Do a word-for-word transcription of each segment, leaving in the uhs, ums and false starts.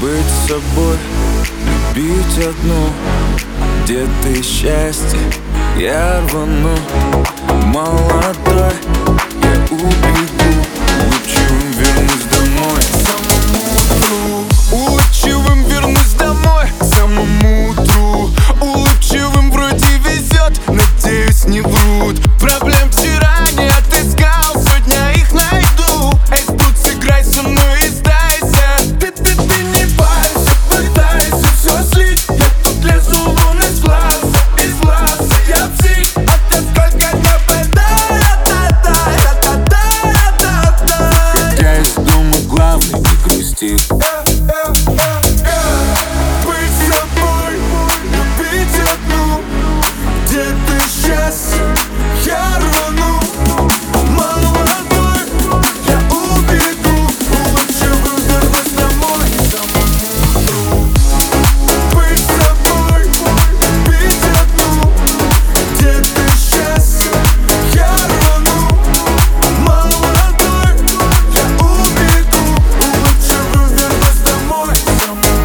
Быть собой, любить одну. Где ты счастье, я рвану. Молодой, я убегу. Улыбчивым вернусь домой к самому утру. Улыбчивым вернусь домой к самому утру. Улыбчивым вроде везет, надеюсь, не врут. Проблем вчера не отыскал, сегодня их найду. Эй, тут сыграй со мной и сдайся. Ты, ты, ты не парься, пытайся все слить. Я тут лезу вон из глаза, из глаза. Я псих, а ты сколько не пытай. Хотя из дома главный, не грусти. Быть собой, любить одну. Где ты сейчас? Я рвану. Молодой, я убегу. Улыбчивым вернусь домой к самому утру. Быть собой, любить одну. Где ты сейчас? Я рвану. Молодой, я убегу. Улыбчивым вернусь домой к самому утру.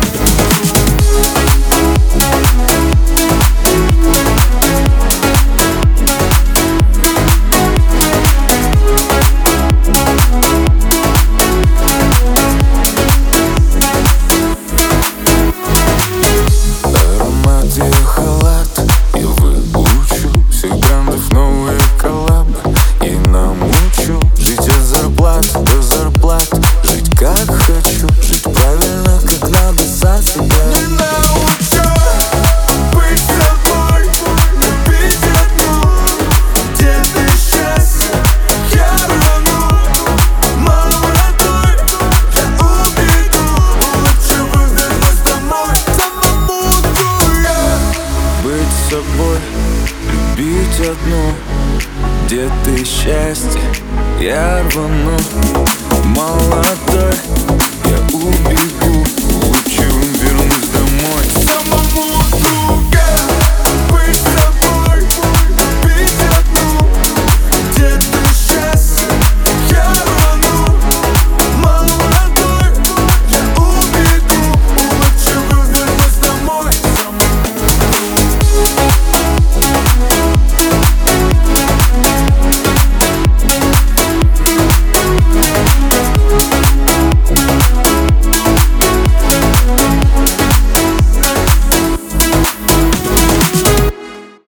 Аромат ее халат, я выучу. Всех брендов новые коллабы и намучу. Жить от зарплат до зарплат, жить как хочу, жить правильно, как надо, сам себя не научу. Быть собой, любить одну. Где ты сейчас? Я рвану. Молодой, я убегу. Улыбчивым вернусь домой к самому утру. Я быть собой, любить одну. Где ты счастье? Я рвану. Молодой,